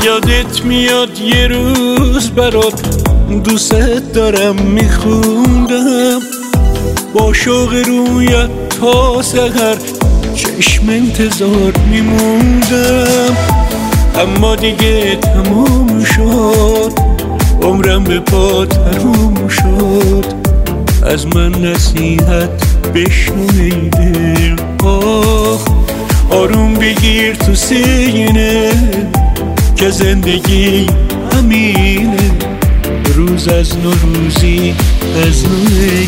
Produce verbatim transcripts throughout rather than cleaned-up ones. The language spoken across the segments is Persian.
یادت میاد یه روز برات دوست دارم میخوندم، با شوق رویت تا سحر چشم انتظار میموندم. اما دیگه تموم شد، عمرم به پا تموم شد. از من نصیحت بشنو ای دل، آه آروم بگیر تو سینه که زندگی همینه، روز از نو روزی از نو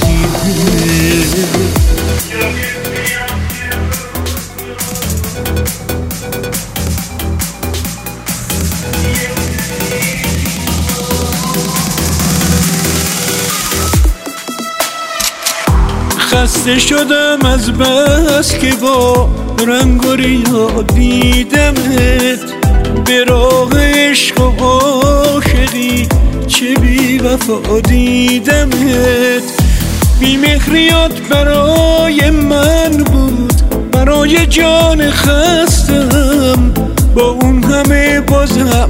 خسته شدم از بس که با رنگ و ریا دیدمت، به راه عشق و عاشقی چه بی وفا دیدمت. بی مهریات برای من بود، برای جان خستم، با اون همه بازم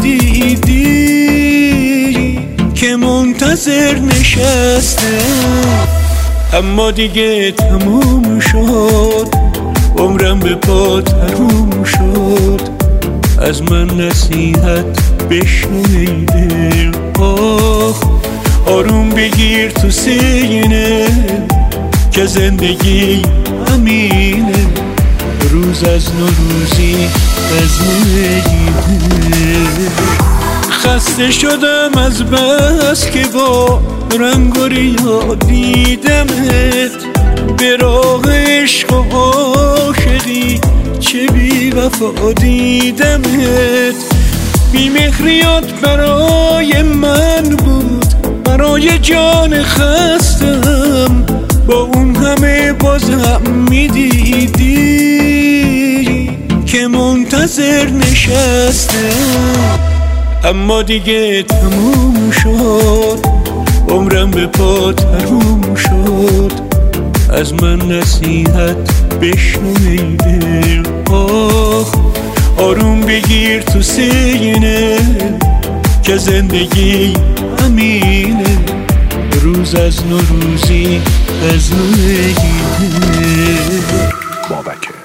میدیدی که منتظر نشستم. اما دیگه تموم شد، عمرم به پا تموم شد. از من نصیحت بشنو ای دل، آه آروم بگیر تو سینه که زندگی همینه، روز از نو روزی از نو. خسته شدم از بس که با رنگ و ریا دیدمت، به راه عشق و عاشقی چه بی وفا دیدمت. بی مهریات برای من بود، برای جان خستم، با اون همه بازم میدیدی که منتظر نشستم. اما دیگه تموم شد، عمرم به پا تموم شد. از من نصیحت بشنو ای دل، آه آروم بگیر تو سینه که زندگی همینه، روز از نو روزی از نو. بابک